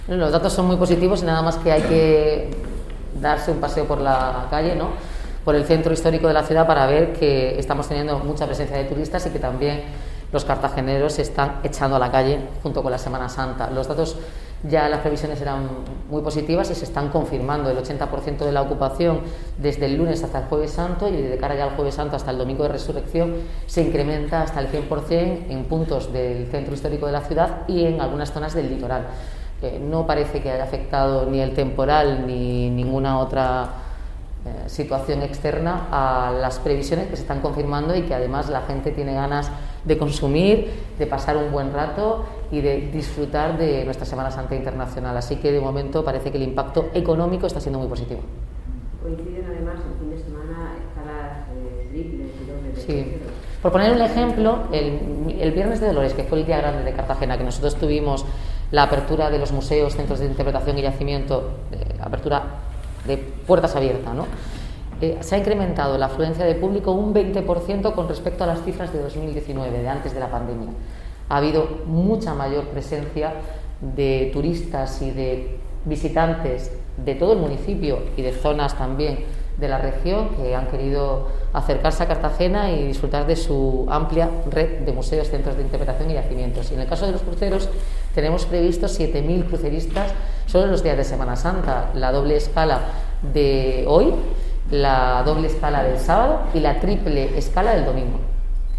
Los datos son muy positivos y nada más que hay que darse un paseo por la calle, ¿no?, por el centro histórico de la ciudad, para ver que estamos teniendo mucha presencia de turistas y que también los cartageneros se están echando a la calle junto con la Semana Santa. Los datos, ya las previsiones eran muy positivas y se están confirmando. El 80% de la ocupación desde el lunes hasta el Jueves Santo, y de cara ya al Jueves Santo hasta el Domingo de Resurrección se incrementa hasta el 100% en puntos del centro histórico de la ciudad y en algunas zonas del litoral. No parece que haya afectado ni el temporal ni ninguna otra situación externa a las previsiones, que se están confirmando, y que además la gente tiene ganas de consumir, de pasar un buen rato y de disfrutar de nuestra Semana Santa Internacional. Así que de momento parece que el impacto económico está siendo muy positivo. Coinciden además el fin de semana escalas triples y dobles de Sí. Por poner un ejemplo, el Viernes de Dolores, que fue el día grande de Cartagena, que nosotros tuvimos la apertura de los museos, centros de interpretación y yacimiento, apertura de puertas abiertas, ¿no?, se ha incrementado la afluencia de público un 20% con respecto a las cifras de 2019, de antes de la pandemia. Ha habido mucha mayor presencia de turistas y de visitantes de todo el municipio y de zonas también de la región que han querido acercarse a Cartagena y disfrutar de su amplia red de museos, centros de interpretación y yacimientos. Y en el caso de los cruceros tenemos previstos 7.000 cruceristas solo en los días de Semana Santa, la doble escala de hoy, la doble escala del sábado y la triple escala del domingo.